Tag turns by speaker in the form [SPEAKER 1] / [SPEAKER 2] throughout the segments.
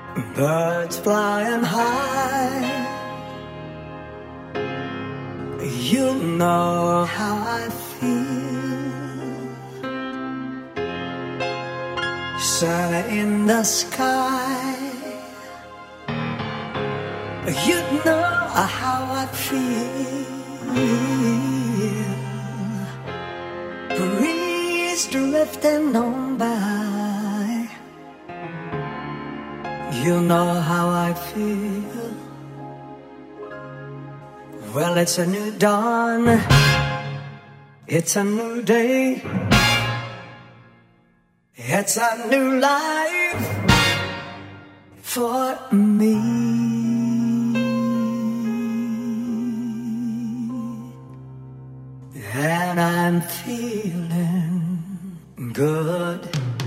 [SPEAKER 1] Birds flying high. You know how I feel. Sun in the sky. You know how I feel. Breeze drifting on by. You know how I feel. Well, it's a new dawn. It's a new day. It's a new life for me. And I'm feeling good.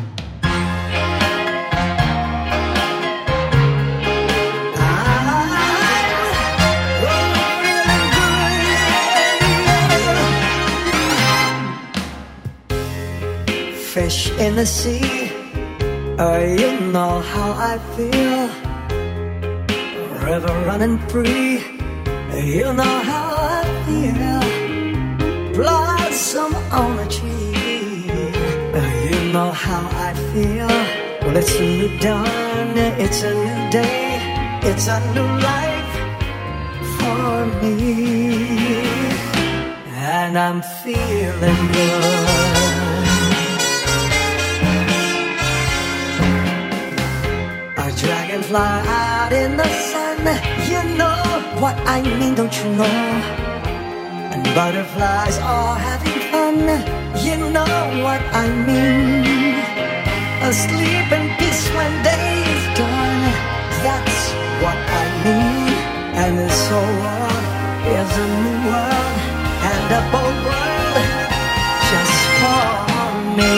[SPEAKER 1] Fish in the sea, you know how I feel. River running free, you know how I feel. Blossom on a tree, you know how I feel. Well, it's a new dawn, it's a new day, it's a new life for me. And I'm feeling good. Dragonfly out in the sun, you know what I mean, don't you know? And butterflies are having fun, you know what I mean. Asleep in peace when day is done, that's what I mean. And this whole world is a new world, and a bold world just for me.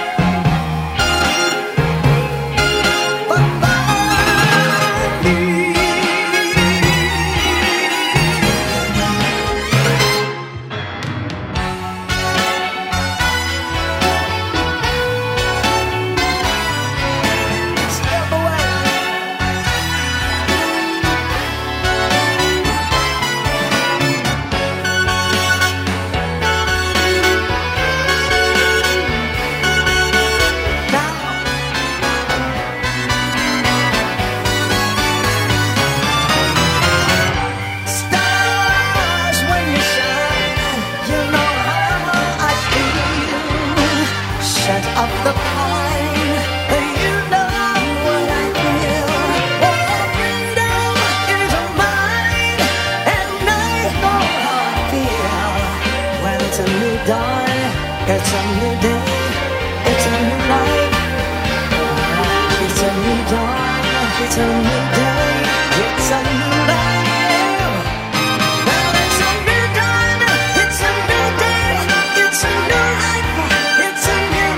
[SPEAKER 1] Of the pine, you know what I feel. Oh, freedom is mine, and I know how I feel. Well, it's a new dawn, it's a new day, it's a new life. It's a new dawn, it's a new day, it's a new life. Well, it's a new dawn, it's a new day, it's a new life. It's a new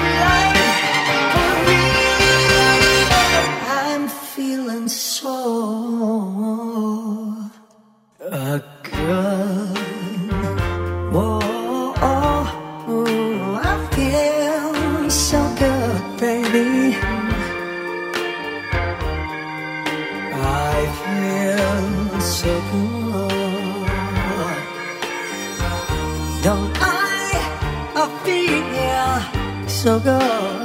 [SPEAKER 1] feeling so good. Oh, oh, oh, I feel so good, baby. I feel so good. Don't I feel so good?